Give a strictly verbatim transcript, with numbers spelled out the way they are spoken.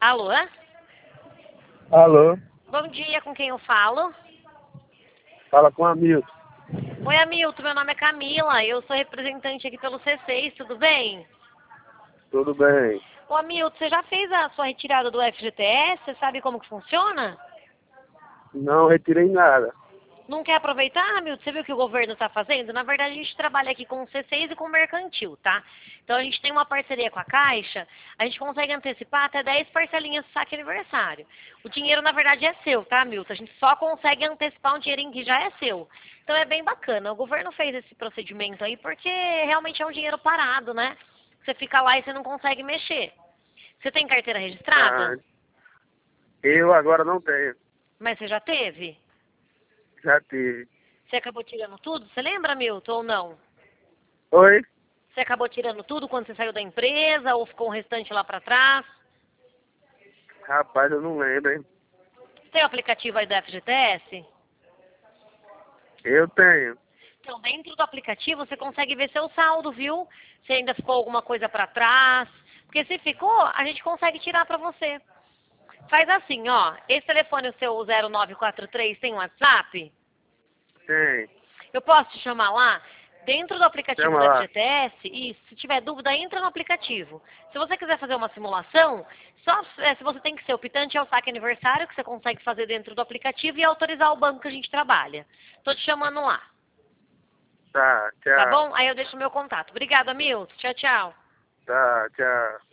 Alô? Alô, Bom dia, com quem eu falo? fala com a Milton. Oi, Hamilton, meu nome é Camila, eu sou representante aqui pelo C seis, tudo bem? Tudo bem? Ô, Hamilton, você já fez a sua retirada do F G T S? Você sabe como que funciona? Não retirei nada. Não quer aproveitar, Hamilton? Você viu o que o governo está fazendo? Na verdade, a gente trabalha aqui com o C seis e com o Mercantil, tá? Então, a gente tem uma parceria com a Caixa, a gente consegue antecipar até dez parcelinhas do saque aniversário. O dinheiro, na verdade, é seu, tá, Hamilton? A gente só consegue antecipar um dinheirinho que já é seu. Então, é bem bacana. O governo fez esse procedimento aí porque realmente é um dinheiro parado, né? Você fica lá e você não consegue mexer. Você tem carteira Ah, registrada? eu agora não tenho. Mas você já teve? Já tive. Você acabou tirando tudo? Você lembra, Milton, ou não? Oi? Você acabou tirando tudo quando você saiu da empresa ou ficou o restante lá pra trás? Rapaz, eu não lembro, hein? Você tem o aplicativo aí do F G T S? Eu tenho. Então, dentro do aplicativo você consegue ver seu saldo, viu? Se ainda ficou alguma coisa pra trás. Porque se ficou, a gente consegue tirar pra você. Faz assim, ó. Esse telefone, o seu zero nove quatro três, tem um WhatsApp? Tem. Eu posso te chamar lá? Dentro do aplicativo Chama do lá. F G T S, e se tiver dúvida, entra no aplicativo. Se você quiser fazer uma simulação, só é, se você tem que ser optante ao saque aniversário, que você consegue fazer dentro do aplicativo, e autorizar o banco que a gente trabalha. Tô te chamando lá, Tá, tá tchau. bom? Aí eu deixo o meu contato. Obrigada, Milton. Tchau, tchau. Tá, tchau.